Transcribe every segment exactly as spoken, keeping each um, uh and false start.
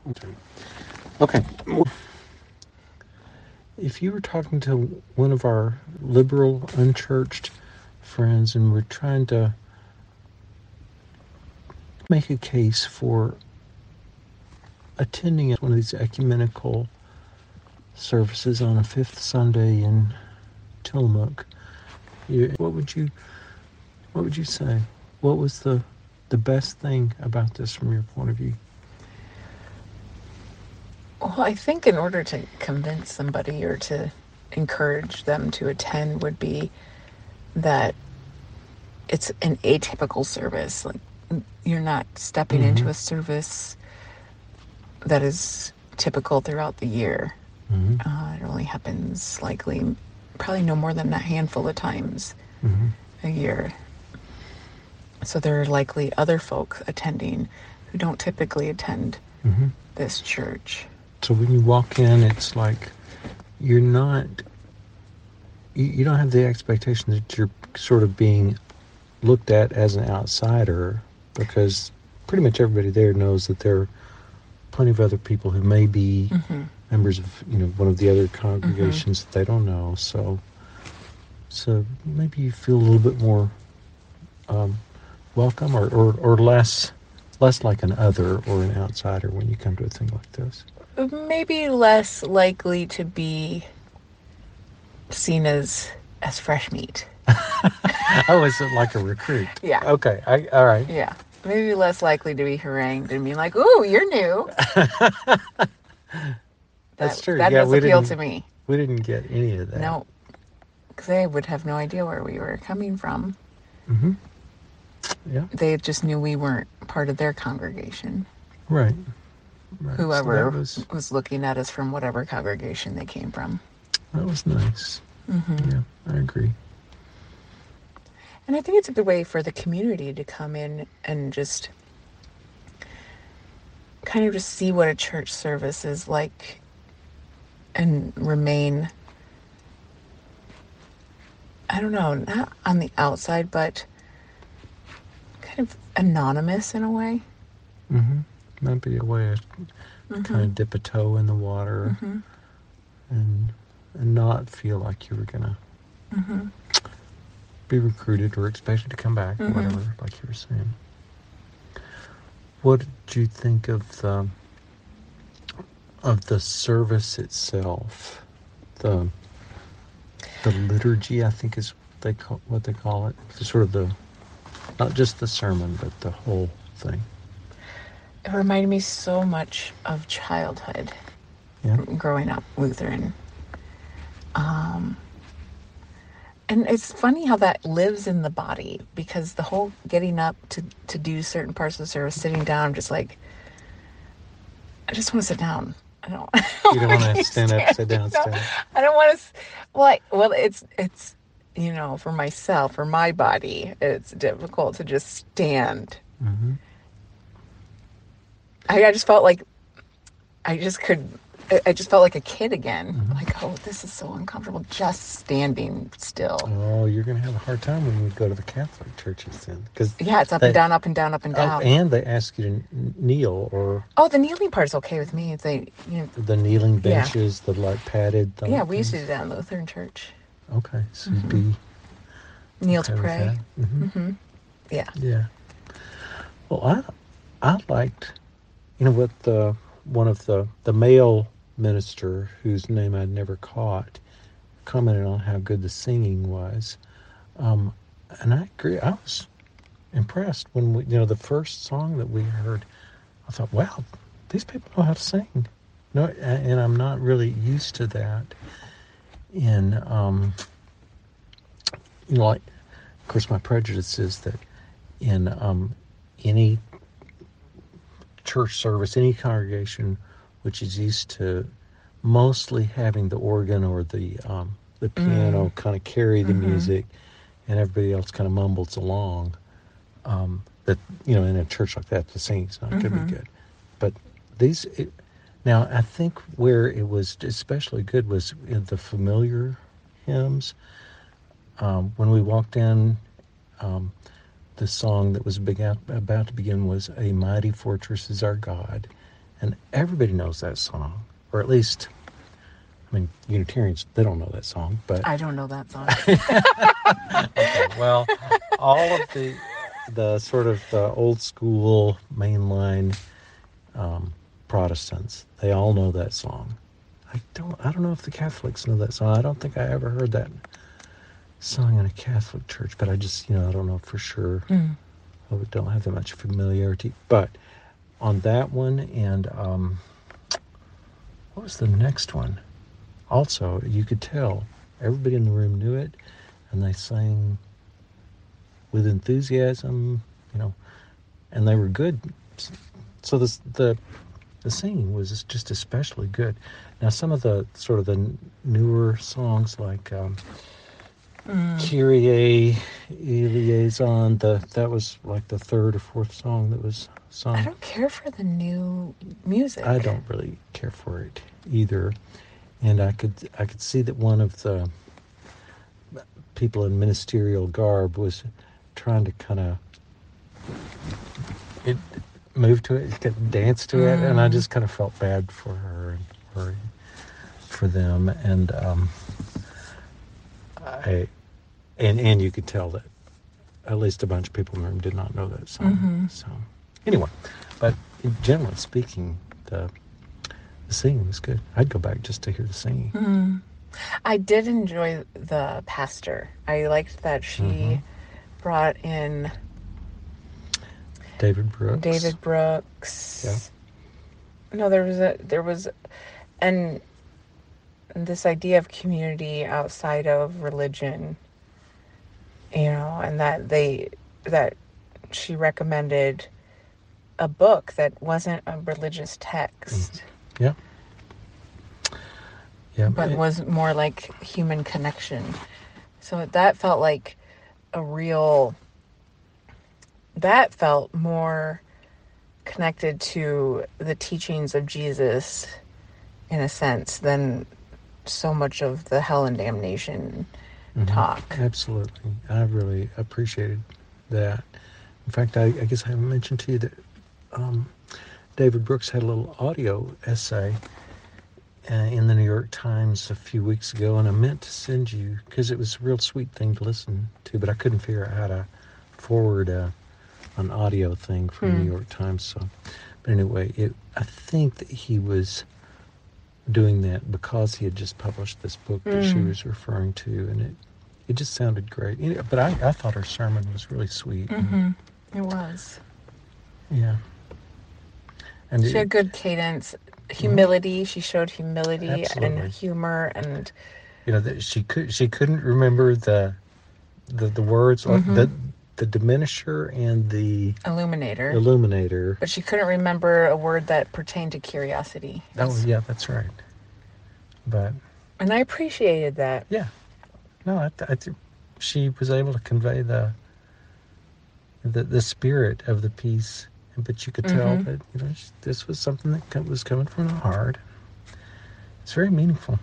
Okay. If you were talking to one of our liberal, unchurched friends and we're trying to make a case for attending one of these ecumenical services on a fifth Sunday in Tillamook, you, what would you what would you say? What was the the best thing about this from your point of view? Well, I think in order to convince somebody or to encourage them to attend would be that it's an atypical service. Like, you're not stepping Mm-hmm. into a service that is typical throughout the year. Mm-hmm. Uh, it only happens likely, probably no more than a handful of times Mm-hmm. a year. So there are likely other folk attending who don't typically attend Mm-hmm. this church. So when you walk in, it's like you're not, you, you don't have the expectation that you're sort of being looked at as an outsider, because pretty much everybody there knows that there are plenty of other people who may be Mm-hmm. members of, you know, one of the other congregations mm-hmm. that they don't know. So, so maybe you feel a little bit more um, welcome, or, or, or less less like an other or an outsider when you come to a thing like this. Maybe less likely to be seen as as fresh meat. Oh, is it like a recruit? Yeah. Okay. I, all right. Yeah. Maybe less likely to be harangued and be like, "Ooh, you're new." That's that, true. That yeah, does we appeal didn't, to me. We didn't get any of that. No, because they would have no idea where we were coming from. Mm-hmm. Yeah. They just knew we weren't part of their congregation. Right. Right. Whoever so was, was looking at us from whatever congregation they came from. That was nice. Mm-hmm. Yeah, I agree. And I think it's a good way for the community to come in and just kind of just see what a church service is like and remain, I don't know, not on the outside, but kind of anonymous in a way. Mm-hmm. Might be a way to mm-hmm. kind of dip a toe in the water mm-hmm. and and not feel like you were going to mm-hmm. be recruited or expected to come back, mm-hmm. or whatever, like you were saying. What did you think of the of the service itself? The the liturgy, I think, is they call, what they call it. It's sort of the, not just the sermon, but the whole thing. It reminded me so much of childhood. Yeah. Growing up Lutheran. Um, and it's funny how that lives in the body, because the whole getting up to, to do certain parts of the service, sitting down, I'm just like, I just want to sit down. I don't. I don't you don't want to stand up, sit down, stand. I don't want to. Well, I, well, it's it's you know, for myself, for my body, it's difficult to just stand. Mm-hmm. I, I just felt like I just could. I just felt like a kid again. Mm-hmm. Like, oh, this is so uncomfortable just standing still. Oh, you're going to have a hard time when you go to the Catholic churches then. Cause yeah, it's up they, and down, up and down, up and down. Oh, and they ask you to kneel or... Oh, the kneeling part's okay with me. If they, you know, the kneeling benches, yeah. the like padded... Yeah, we used to do that in Lutheran church. Okay, so mm-hmm. you'd be... Kneel okay to pray. Mm-hmm. Mm-hmm. Yeah. Yeah. Well, I I liked, you know, what the one of the, the male... minister, whose name I'd never caught, commented on how good the singing was. Um, and I agree. I was impressed when we, you know, the first song that we heard, I thought, wow, these people know how to sing. No, and I'm not really used to that. In, um, you know, like, of course, my prejudice is that in um, any church service, any congregation which is used to mostly having the organ or the um, the piano mm. kind of carry the mm-hmm. music, and everybody else kind of mumbles along. Um, that, you know, in a church like that, the singing's not mm-hmm. going to be good. But these, it, now I think where it was especially good was in the familiar hymns. Um, when we walked in, um, the song that was big out, about to begin was "A Mighty Fortress Is Our God." And everybody knows that song, or at least, I mean, Unitarians, they don't know that song, but... I don't know that song. Okay, well, all of the the sort of the old school mainline um, Protestants, they all know that song. I don't I don't know if the Catholics know that song. I don't think I ever heard that sung in a Catholic church, but I just, you know, I don't know for sure. Mm. I don't have that much familiarity. But on that one, and um, what was the next one? Also, you could tell everybody in the room knew it, and they sang with enthusiasm, you know, and they were good. So this, the the singing was just especially good. Now, some of the sort of the newer songs like um, mm. Kyrie Eleison, the that was like the third or fourth song that was sung. I don't care for the new music. I don't really care for it either, and I could I could see that one of the people in ministerial garb was trying to kind of it move to it, dance to it, mm. and I just kind of felt bad for her and for for them, and um, I and and you could tell that at least a bunch of people in the room did not know that song. Mm-hmm. So anyway, but generally speaking, the the singing was good. I'd go back just to hear the singing. Mm. I did enjoy the pastor. I liked that she mm-hmm. brought in David Brooks. David Brooks. Yeah. No, there was a there was, and this idea of community outside of religion. You know, and that they that she recommended a book that wasn't a religious text. Mm-hmm. Yeah. Yeah, but it was more like human connection. So that felt like a real, that felt more connected to the teachings of Jesus in a sense than so much of the hell and damnation mm-hmm. talk. Absolutely. I really appreciated that. In fact, I, I guess I haven't mentioned to you that um, David Brooks had a little audio essay Uh, in the New York Times a few weeks ago, and I meant to send you because it was a real sweet thing to listen to, but I couldn't figure out how to forward a, an audio thing from mm. the New York Times. So, but anyway, it, I think that he was doing that because he had just published this book that mm. she was referring to, and it it just sounded great. But I, I thought her sermon was really sweet. Mm-hmm. It was. Yeah. And she it, had good cadence. Humility. Mm-hmm. She showed humility Absolutely. and humor, and you know that she could she couldn't remember the the, the words mm-hmm. the the diminisher and the illuminator illuminator, but she couldn't remember a word that pertained to curiosity. Oh yeah, that's right. But and I appreciated that. Yeah, no, I, I th- she was able to convey the the the spirit of the piece. But you could tell mm-hmm. that, you know, this was something that was coming from the heart. It's very meaningful.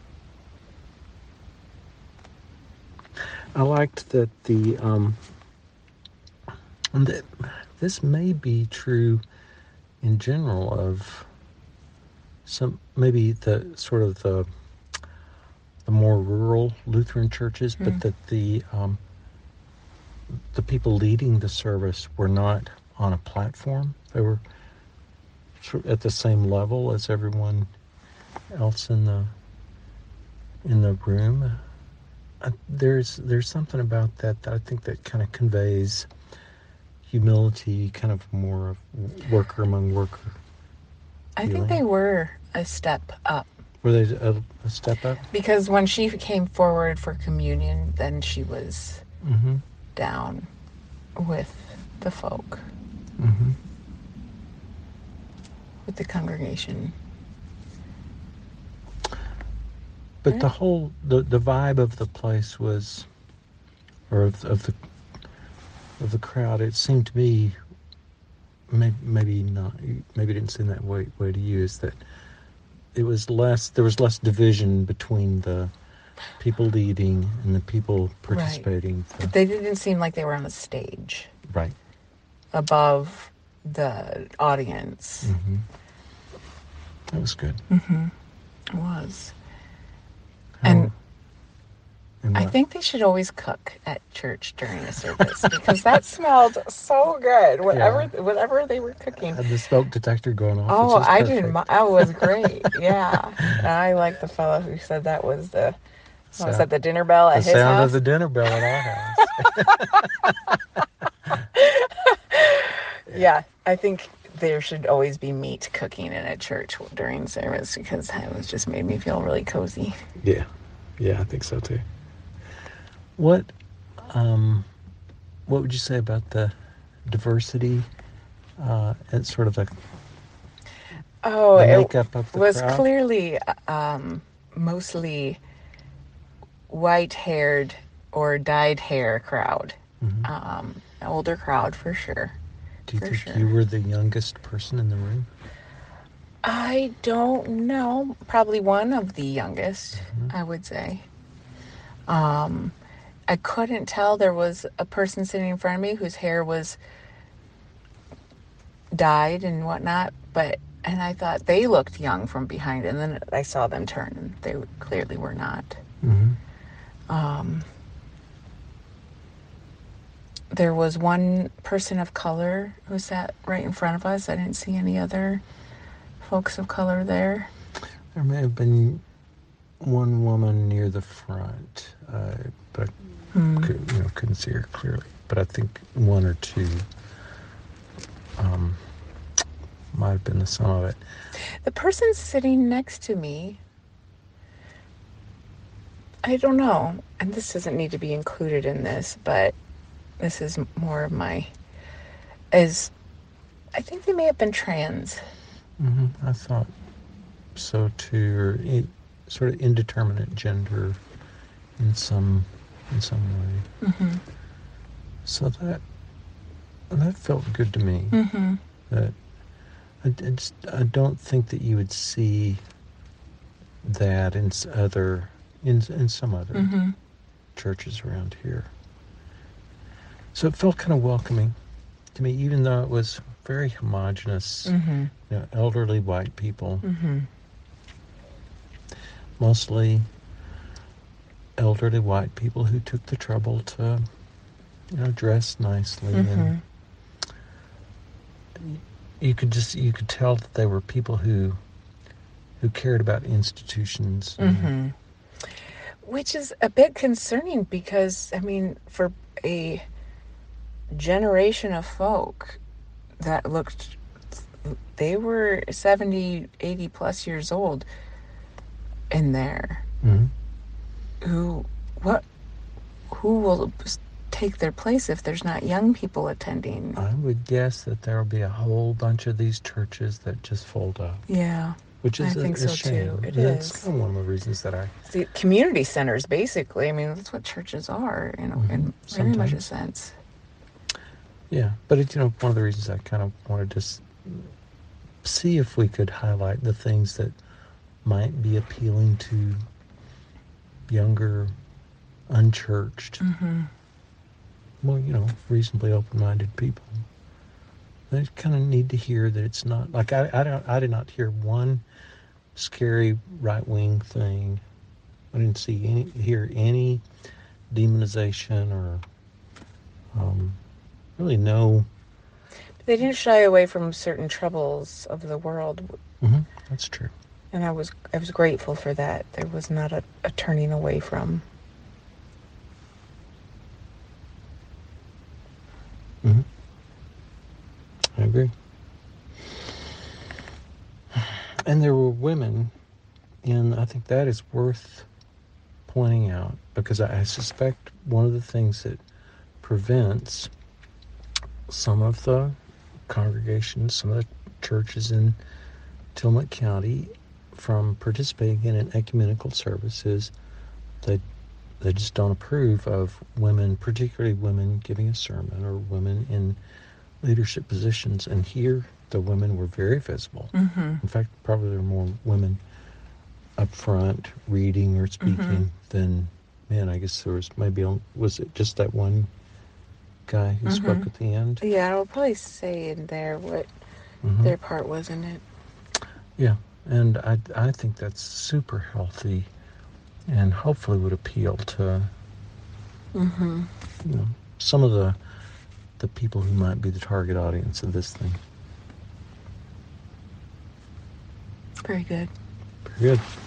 I liked that the, um, that this may be true in general of some, maybe the sort of the, the more rural Lutheran churches, mm. but that the, um, the people leading the service were not on a platform. They were at the same level as everyone else in the in the room. I, there's there's something about that that I think that kind of conveys humility, kind of more of worker among worker. I feeling. think they were a step up. Were they a, a step up? Because when she came forward for communion, then she was mm-hmm. down with the folk. Mm-hmm. With the congregation. But yeah. the whole, the, the vibe of the place was, or of, of the of the crowd, it seemed to me, maybe, maybe not, maybe it didn't seem that way, way to you, is that it was less, there was less division between the people leading and the people participating. Right. The, they didn't seem like they were on a stage. Right. Above the audience. Mm-hmm. That was good. Mm-hmm. It was. How, and and I think they should always cook at church during a service because that smelled so good. Whatever, yeah. whatever they were cooking. Had the smoke detector going off, which Oh, is I perfect. didn't. That was great. Yeah, and I like the fellow who said that was the. What was that, the dinner bell at the his sound house? of the dinner bell at our house. Yeah, I think there should always be meat cooking in a church during service because it was just made me feel really cozy. Yeah, yeah, I think so too. What, um, what would you say about the diversity uh, and sort of the, oh, the it makeup of the was crowd? clearly um, mostly white-haired or dyed hair crowd. Mm-hmm. Um, older crowd for sure. Do you for think sure. you were the youngest person in the room? I don't know. Probably one of the youngest, mm-hmm. I would say. Um, I couldn't tell. There was a person sitting in front of me whose hair was dyed and whatnot, but and I thought they looked young from behind, and then I saw them turn, and they clearly were not. Mm-hmm. Um, there was one person of color who sat right in front of us. I didn't see any other folks of color there. There may have been one woman near the front, uh, but I mm. could, you know, couldn't see her clearly. But I think one or two um, might have been the sum of it. The person sitting next to me, I don't know, and this doesn't need to be included in this, but this is more of my, is, I think they may have been trans. Mm-hmm. I thought so too, or in, sort of indeterminate gender in some in some way. Mm-hmm. So that that felt good to me. Mm-hmm. That I, I just I don't think that you would see that in other in in some other mm-hmm. churches around here. So it felt kind of welcoming to me, even though it was very homogenous. Mm-hmm. You know, elderly white people, mm-hmm. mostly elderly white people who took the trouble to, you know, dress nicely, mm-hmm. and you could just you could tell that they were people who who cared about institutions. Mm-hmm. Which is a bit concerning because, I mean, for a generation of folk that looked, they were seventy, eighty plus years old in there. Mm-hmm. Who, what, who will take their place if there's not young people attending? I would guess that there will be a whole bunch of these churches that just fold up. Yeah. Which is I a, think a so shame. too. It that's is. kind of one of the reasons that I... The community centers, basically. I mean, that's what churches are, you know, mm-hmm. in very much a sense. Yeah, but it's, you know, one of the reasons I kind of wanted to s- see if we could highlight the things that might be appealing to younger, unchurched, mm-hmm. well, you know, reasonably open-minded people. They kind of need to hear that it's not like I I don't I did not hear one scary right-wing thing. I didn't see any hear any demonization or um, really no. They didn't shy away from certain troubles of the world. Mm-hmm. That's true. And I was I was grateful for that. There was not a, a turning away from. Mm-hmm. I agree. And there were women, and I think that is worth pointing out because I, I suspect one of the things that prevents some of the congregations, some of the churches in Tillamook County from participating in an ecumenical service is they they just don't approve of women, particularly women giving a sermon or women in leadership positions. And here the women were very visible. Mm-hmm. In fact, probably there were more women up front reading or speaking mm-hmm. than men. I guess there was maybe, was it just that one guy who mm-hmm. spoke at the end? Yeah, I'll probably say in there what mm-hmm. their part was in it. Yeah, And I, I think that's super healthy and hopefully would appeal to Mm-hmm. you know, some of the the people who might be the target audience of this thing. Very good. Very good.